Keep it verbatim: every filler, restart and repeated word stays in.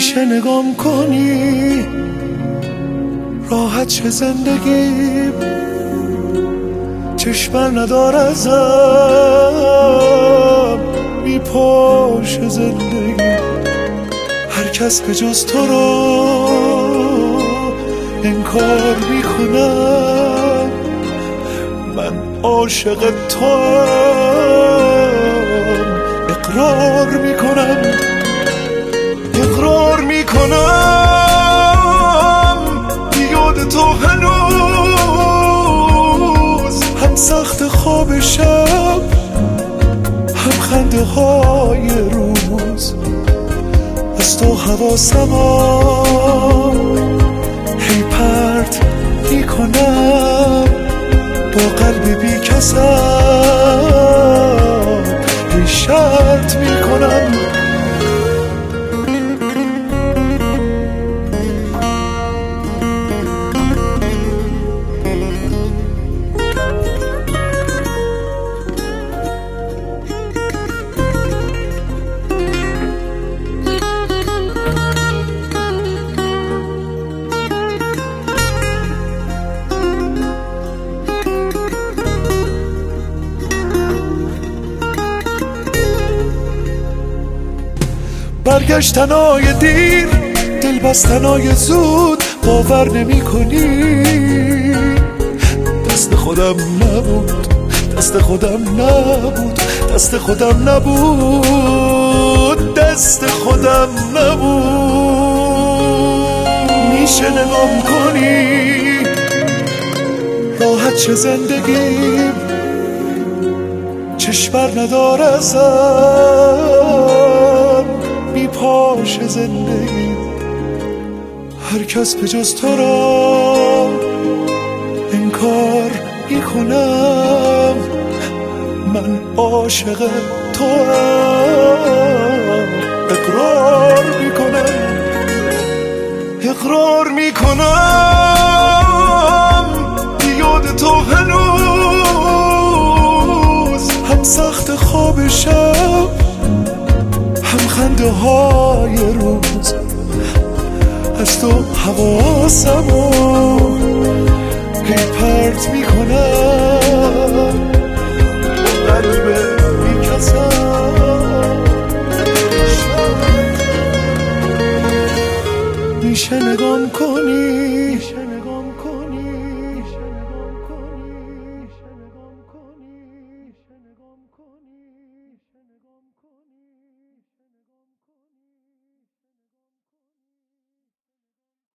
میشه نگام کنی راحت شه زندگی، چشمر ندار ازم میپاشه زندگی. هر کس به جز تو رو انکار میکنم، من عاشق توام اقرار میکنم، اقرار میکنم یاد تو هنوز هم سخت خواب شب هم خنده های روز. از تو حواسمو هی پرت میکنم، با قلب بی کسم هی شرط میکنم. برگشتنای دیر، دل بستنای زود، باور نمی کنی دست خودم نبود، دست خودم نبود، دست خودم نبود، دست خودم نبود. میشه نگام کنی راحت شه زندگی، چشمر ندار ازم میپاشه زندگی. هر کس به جز تو را انکار میکنم، من عاشق توام اقرار میکنم، اقرار میکنم یاد تو هنوز هم سخت خواب شب هم خنده های روز. از تو حواسمو هی پرت میکنم، قلب بی کسم میشه نگاه